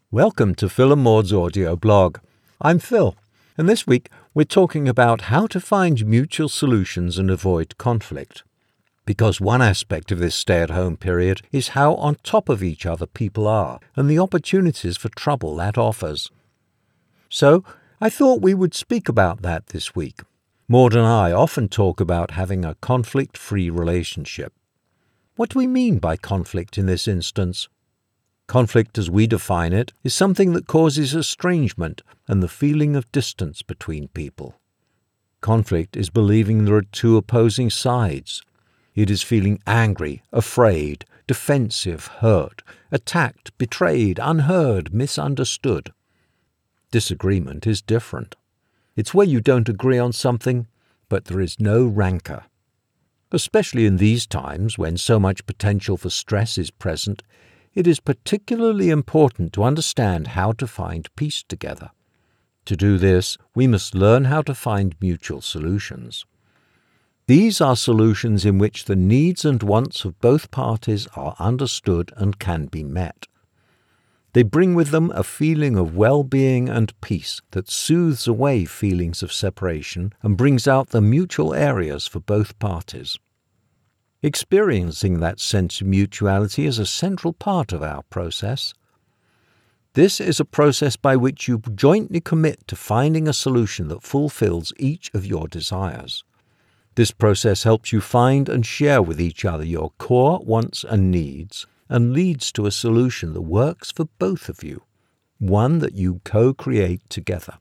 Welcome to Phil and Maud's audio blog. I'm Phil, and this week we're talking about how to find mutual solutions and avoid conflict. Because one aspect of this stay-at-home period is how on top of each other people are and the opportunities for trouble that offers. So, I thought we would speak about that this week. Maud and I often talk about having a conflict-free relationship. What do we mean by conflict in this instance? Conflict, as we define it, is something that causes estrangement and the feeling of distance between people. Conflict is believing there are two opposing sides. It is feeling angry, afraid, defensive, hurt, attacked, betrayed, unheard, misunderstood. Disagreement is different. It's where you don't agree on something, but there is no rancor. Especially in these times when so much potential for stress is present, it is particularly important to understand how to find peace together. To do this, we must learn how to find mutual solutions. These are solutions in which the needs and wants of both parties are understood and can be met. They bring with them a feeling of well-being and peace that soothes away feelings of separation and brings out the mutual areas for both parties. Experiencing that sense of mutuality is a central part of our process. This is a process by which you jointly commit to finding a solution that fulfills each of your desires. This process helps you find and share with each other your core wants and needs and leads to a solution that works for both of you, one that you co-create together.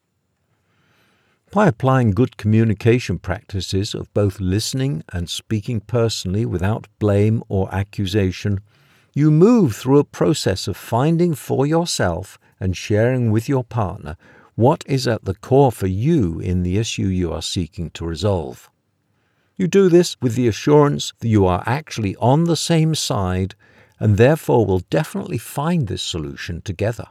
By applying good communication practices of both listening and speaking personally without blame or accusation, you move through a process of finding for yourself and sharing with your partner what is at the core for you in the issue you are seeking to resolve. You do this with the assurance that you are actually on the same side and therefore will definitely find this solution together.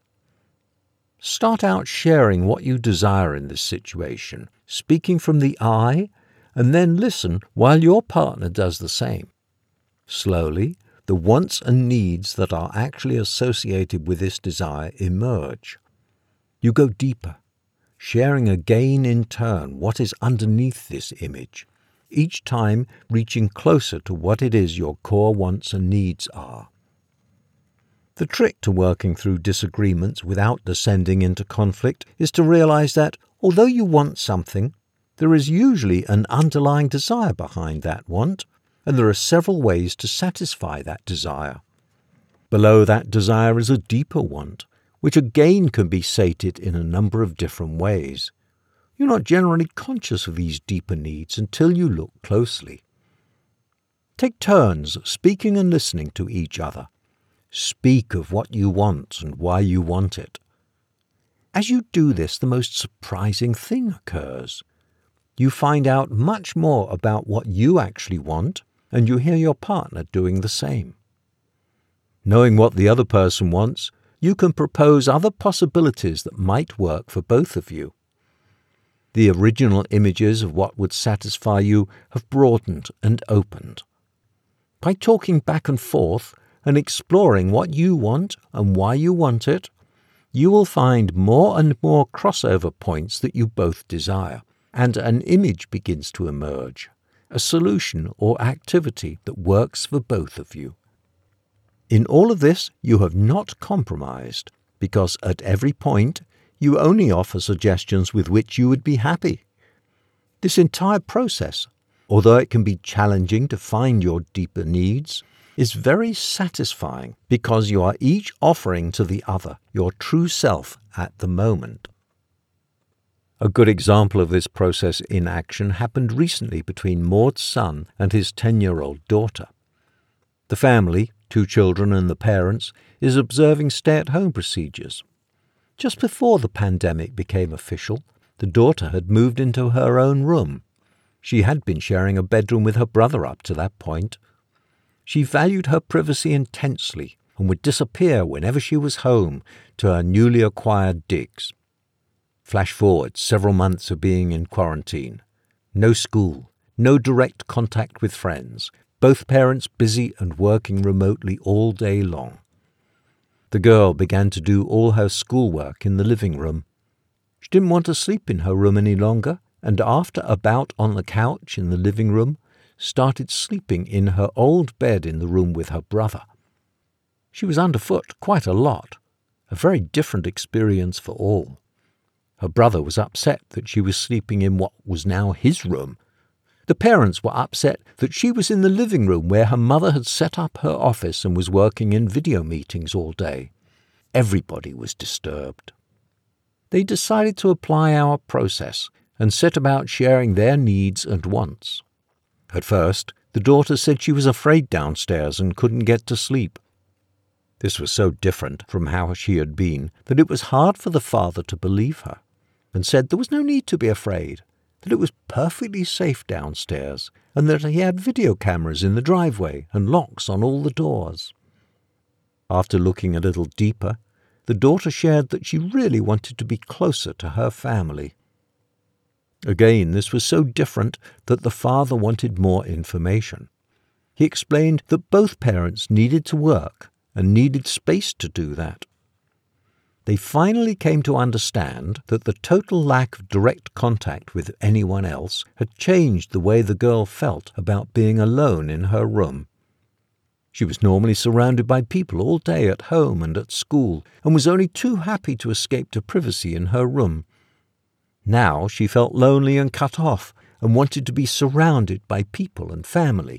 Start out sharing what you desire in this situation, speaking from the I, and then listen while your partner does the same. Slowly, the wants and needs that are actually associated with this desire emerge. You go deeper, sharing again in turn what is underneath this image, each time reaching closer to what it is your core wants and needs are. The trick to working through disagreements without descending into conflict is to realize that, although you want something, there is usually an underlying desire behind that want, and there are several ways to satisfy that desire. Below that desire is a deeper want, which again can be sated in a number of different ways. You're not generally conscious of these deeper needs until you look closely. Take turns speaking and listening to each other. Speak of what you want and why you want it. As you do this, the most surprising thing occurs. You find out much more about what you actually want, and you hear your partner doing the same. Knowing what the other person wants, you can propose other possibilities that might work for both of you. The original images of what would satisfy you have broadened and opened. By talking back and forth, and exploring what you want and why you want it, you will find more and more crossover points that you both desire, and an image begins to emerge, a solution or activity that works for both of you. In all of this, you have not compromised, because at every point, you only offer suggestions with which you would be happy. This entire process, although it can be challenging to find your deeper needs, is very satisfying because you are each offering to the other your true self at the moment. A good example of this process in action happened recently between Maud's son and his 10-year-old daughter. The family, 2 children and the parents, is observing stay-at-home procedures. Just before the pandemic became official, the daughter had moved into her own room. She had been sharing a bedroom with her brother up to that point. She valued her privacy intensely and would disappear whenever she was home to her newly acquired digs. Flash forward several months of being in quarantine. No school, no direct contact with friends, both parents busy and working remotely all day long. The girl began to do all her schoolwork in the living room. She didn't want to sleep in her room any longer, and after a bout on the couch in the living room, started sleeping in her old bed in the room with her brother. She was underfoot quite a lot, a very different experience for all. Her brother was upset that she was sleeping in what was now his room. The parents were upset that she was in the living room where her mother had set up her office and was working in video meetings all day. Everybody was disturbed. They decided to apply our process and set about sharing their needs and wants. At first, the daughter said she was afraid downstairs and couldn't get to sleep. This was so different from how she had been that it was hard for the father to believe her, and said there was no need to be afraid, that it was perfectly safe downstairs, and that he had video cameras in the driveway and locks on all the doors. After looking a little deeper, the daughter shared that she really wanted to be closer to her family. Again, this was so different that the father wanted more information. He explained that both parents needed to work and needed space to do that. They finally came to understand that the total lack of direct contact with anyone else had changed the way the girl felt about being alone in her room. She was normally surrounded by people all day at home and at school, and was only too happy to escape to privacy in her room. Now she felt lonely and cut off, and wanted to be surrounded by people and family.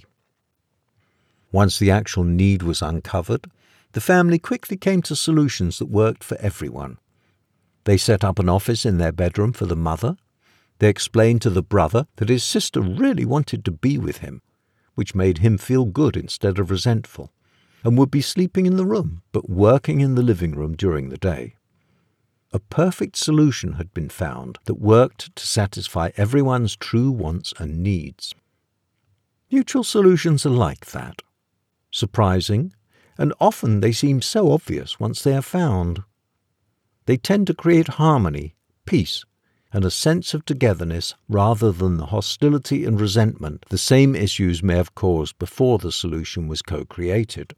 Once the actual need was uncovered, the family quickly came to solutions that worked for everyone. They set up an office in their bedroom for the mother. They explained to the brother that his sister really wanted to be with him, which made him feel good instead of resentful, and would be sleeping in the room but working in the living room during the day. A perfect solution had been found that worked to satisfy everyone's true wants and needs. Mutual solutions are like that. Surprising, and often they seem so obvious once they are found. They tend to create harmony, peace, and a sense of togetherness rather than the hostility and resentment the same issues may have caused before the solution was co-created.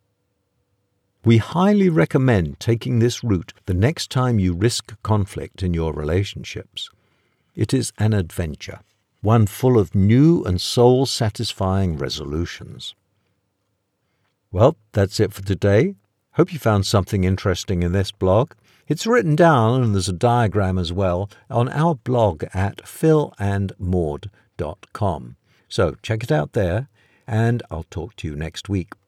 We highly recommend taking this route the next time you risk conflict in your relationships. It is an adventure, one full of new and soul-satisfying resolutions. Well, that's it for today. Hope you found something interesting in this blog. It's written down, and there's a diagram as well, on our blog at philandmaud.com. So check it out there, and I'll talk to you next week.